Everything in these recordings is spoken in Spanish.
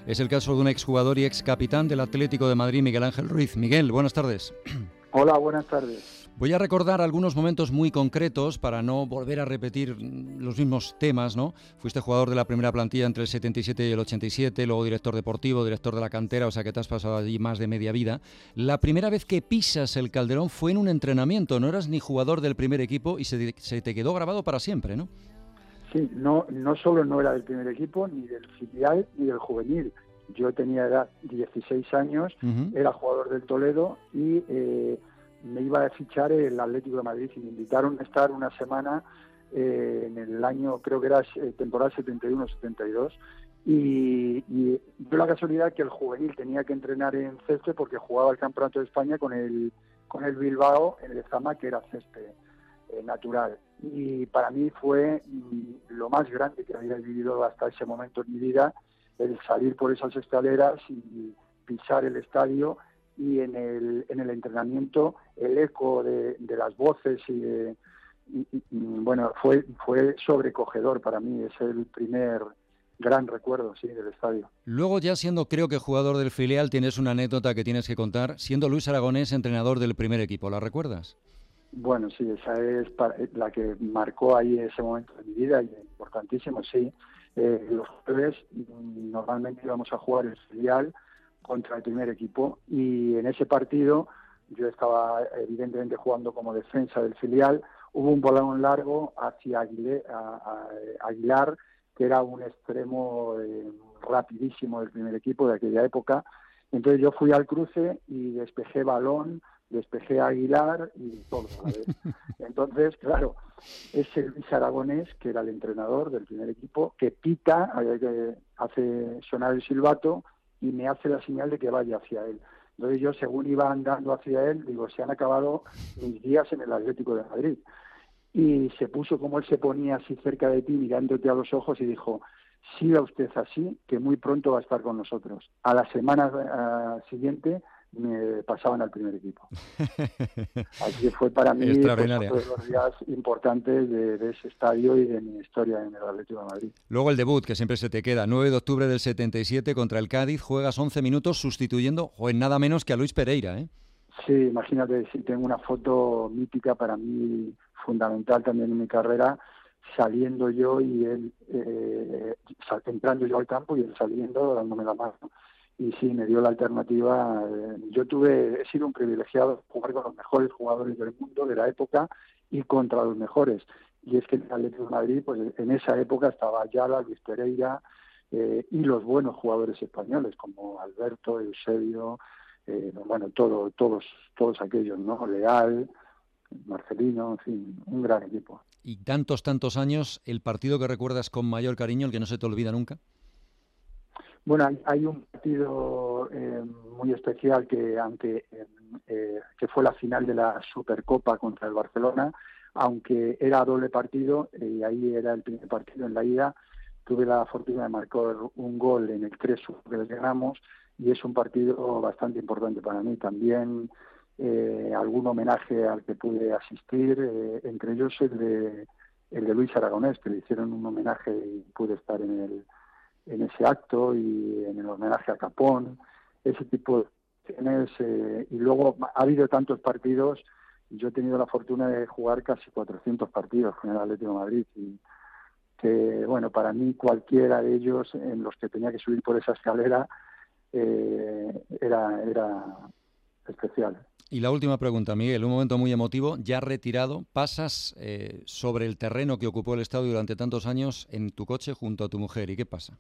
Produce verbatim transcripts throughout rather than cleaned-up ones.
Es el caso de un exjugador y excapitán del Atlético de Madrid, Miguel Ángel Ruiz. Miguel, buenas tardes. Hola, buenas tardes. Voy a recordar algunos momentos muy concretos para no volver a repetir los mismos temas, ¿no? Fuiste jugador de la primera plantilla entre el setenta y siete y el ochenta y siete, luego director deportivo, director de la cantera, o sea que te has pasado allí más de media vida. La primera vez que pisas el Calderón fue en un entrenamiento, no eras ni jugador del primer equipo y se, se te quedó grabado para siempre, ¿no? Sí, no, no solo no era del primer equipo, ni del filial, ni del juvenil. Yo tenía edad dieciséis años, uh-huh. Era jugador del Toledo y eh, me iba a fichar el Atlético de Madrid y me invitaron a estar una semana eh, en el año, creo que era eh, temporada setenta y uno setenta y dos, y, y dio la casualidad que el juvenil tenía que entrenar en césped porque jugaba el Campeonato de España con el, con el Bilbao en el Ezama, que era césped eh, natural. Y para mí fue mm, lo más grande que había vivido hasta ese momento en mi vida, el salir por esas escaleras y pisar el estadio, y en el en el entrenamiento el eco de, de las voces y, de, y, y bueno, fue fue sobrecogedor para mí. Es el primer gran recuerdo, sí, del estadio. Luego, ya siendo, creo que jugador del filial, tienes una anécdota que tienes que contar, siendo Luis Aragonés entrenador del primer equipo, ¿la recuerdas? Bueno, sí, esa es la que marcó ahí ese momento de mi vida, y importantísimo, sí. Eh, los jueves normalmente íbamos a jugar el filial contra el primer equipo, y en ese partido yo estaba evidentemente jugando como defensa del filial. Hubo un balón largo hacia Aguilar, a, a Aguilar, que era un extremo eh, rapidísimo del primer equipo de aquella época. Entonces yo fui al cruce y despejé balón, despejé a Aguilar y todo a la vez. Entonces, claro, ese Luis Aragonés, que era el entrenador del primer equipo, que pita, que hace sonar el silbato y me hace la señal de que vaya hacia él. Entonces yo, según iba andando hacia él, digo, se han acabado mis días en el Atlético de Madrid. Y se puso como él se ponía así cerca de ti, mirándote a los ojos, y dijo, siga usted así, que muy pronto va a estar con nosotros. A la semana uh, siguiente me pasaban al primer equipo. Así que fue para mí pues, uno de los días importantes de, de ese estadio y de mi historia en el Atlético de Madrid. Luego el debut, que siempre se te queda, nueve de octubre del setenta y siete contra el Cádiz, juegas once minutos sustituyendo, o en nada menos que a Luis Pereira, ¿eh? Sí, imagínate, si tengo una foto mítica para mí, fundamental también en mi carrera, saliendo yo y él, eh, entrando yo al campo y él saliendo, dándome la mano. Y sí, me dio la alternativa. Eh, yo tuve, he sido un privilegiado jugar con los mejores jugadores del mundo de la época y contra los mejores. Y es que en el Atlético de Madrid, pues en esa época estaba Ayala, Luis Pereira eh, y los buenos jugadores españoles como Alberto, Eusebio, eh, bueno, todo, todos, todos aquellos, ¿no? Leal, Marcelino, en fin, un gran equipo. Y tantos, tantos años, ¿el partido que recuerdas con mayor cariño, el que no se te olvida nunca? Bueno, hay, hay un partido eh, muy especial que, aunque eh, que fue la final de la Supercopa contra el Barcelona, aunque era doble partido, y eh, ahí era el primer partido en la ida, tuve la fortuna de marcar un gol en el tres uno que les ganamos, y es un partido bastante importante para mí. También eh, algún homenaje al que pude asistir, eh, entre ellos el de, el de Luis Aragonés, que le hicieron un homenaje y pude estar en el en ese acto, y en el homenaje a Capón, ese tipo de cuestiones. Eh, y luego ha habido tantos partidos. Yo he tenido la fortuna de jugar casi cuatrocientos partidos con el Atlético de Madrid, y que, bueno, para mí cualquiera de ellos en los que tenía que subir por esa escalera eh, era, era especial. Y la última pregunta, Miguel, un momento muy emotivo, ya retirado, pasas eh, sobre el terreno que ocupó el estadio durante tantos años en tu coche junto a tu mujer, ¿y qué pasa?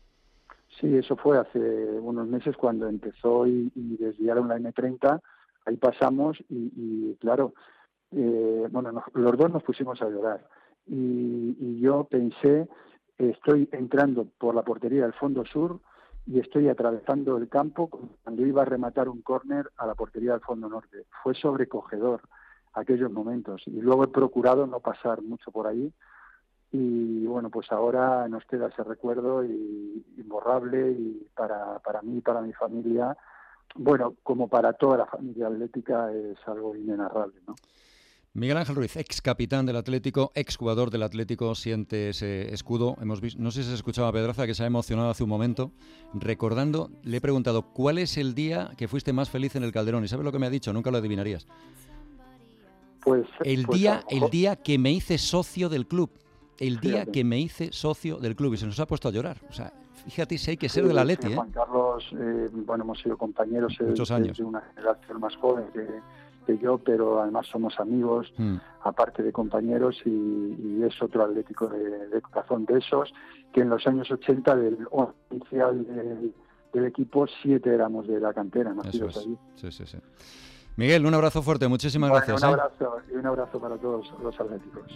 Sí, eso fue hace unos meses cuando empezó y, y desviaron la eme treinta, ahí pasamos y, y claro, eh, bueno, nos, los dos nos pusimos a llorar, y, y yo pensé, estoy entrando por la portería del fondo sur y estoy atravesando el campo cuando iba a rematar un córner a la portería del fondo norte. Fue sobrecogedor aquellos momentos, y luego he procurado no pasar mucho por ahí. Y bueno, pues ahora nos queda ese recuerdo y, imborrable, y para, para mí y para mi familia, bueno, como para toda la familia atlética, es algo inenarrable, ¿no? Miguel Ángel Ruiz, ex capitán del Atlético, ex jugador del Atlético, siente ese escudo. Hemos visto, no sé si se escuchaba a Pedraza, que se ha emocionado hace un momento, recordando, le he preguntado, ¿cuál es el día que fuiste más feliz en el Calderón? ¿Y sabes lo que me ha dicho? Nunca lo adivinarías. Pues, el, pues día, el día que me hice socio del club. El día fíjate. que me hice socio del club. Y se nos ha puesto a llorar. O sea, fíjate si hay que ser Sí, del Atleti, sí, ¿eh? Juan Carlos, eh, bueno, hemos sido compañeros Muchos de, años. de una generación más joven que, que yo, pero además somos amigos, mm. aparte de compañeros, y, y es otro Atlético de, de corazón de esos, que en los años ochenta del oficial del, del equipo, siete éramos de la cantera, nacidos allí. Sí, sí, sí. Miguel, un abrazo fuerte, muchísimas bueno, gracias. Un ¿eh? abrazo y un abrazo para todos los atléticos.